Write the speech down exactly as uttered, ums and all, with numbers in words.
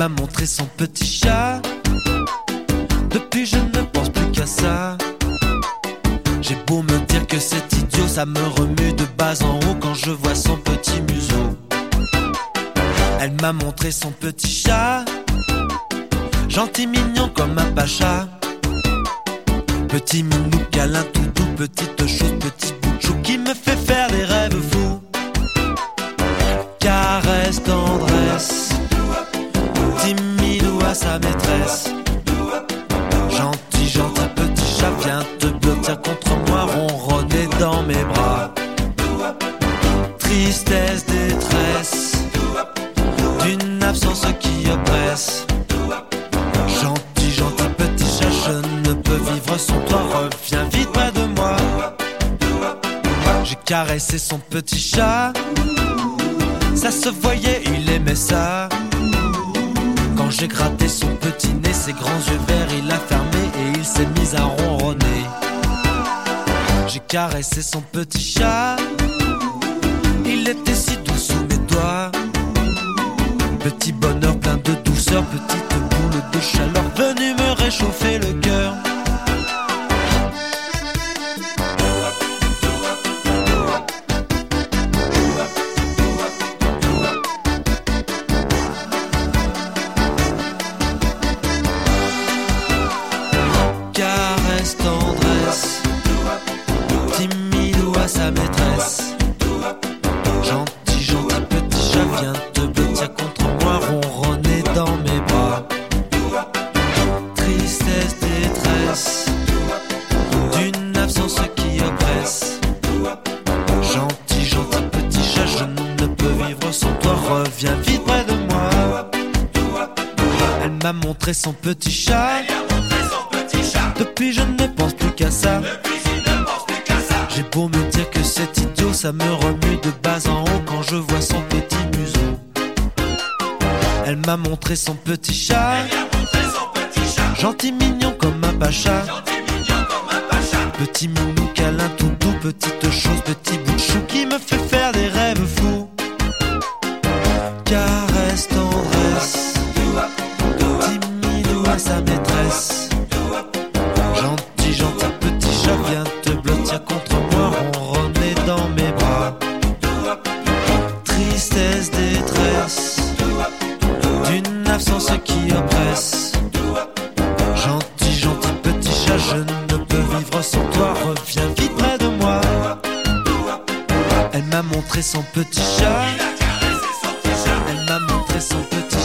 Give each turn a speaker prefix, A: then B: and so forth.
A: m'a montré son petit chat. Depuis je ne pense plus qu'à ça. J'ai beau me dire que c'est idiot, ça me remue de bas en haut quand je vois son petit museau. Elle m'a montré son petit chat, gentil mignon comme un pacha. Petit minou câlin tout doux, petite chose, petit bout de chou qui me fait faire des rêves fous. Caresse, tendresse, timidou à sa maîtresse. Gentil, gentil petit chat, viens te blottir contre moi, ronronner dans mes bras. Tristesse, détresse, d'une absence qui oppresse. Gentil, gentil petit chat, je ne peux vivre sans toi, reviens vite près de moi. J'ai caressé son petit chat, ça se voyait, il aimait ça. Quand j'ai gratté son petit nez, ses grands yeux verts, il a fermé et il s'est mis à ronronner. J'ai caressé son petit chat, il était si doux sous mes doigts. Petit bonheur plein de douceur, petite boule de chaleur, venue me réchauffer le cœur. Caresse, tendresse, timidou à sa maîtresse. Gentil, gentil petit chat, viens te blottir contre moi, ronronner dans mes bras. Tristesse, détresse, d'une absence qui oppresse. Gentil, gentil petit chat, je ne peux vivre sans toi, reviens vite près de moi. Elle m'a montré son petit chat, depuis je ne pense plus qu'à ça. J'ai beau me dire que c'est idiot, ça me remue de bas en haut quand je vois son petit museau. Elle m'a montré son petit chat, gentil mignon comme un pacha. Petit minou câlin tout doux, petite chose, petit bout de chou qui me fait faire des rêves fous. Caresse, tendresse, timidou à sa maîtresse. Gentil, gentil petit chat, viens te blottir contre moi, ronronner dans mes bras. Tristesse, détresse, d'une absence qui oppresse. Gentil, gentil petit chat, je ne peux vivre sans toi, reviens vite près de moi. Elle m'a montré son petit chat, elle m'a montré son petit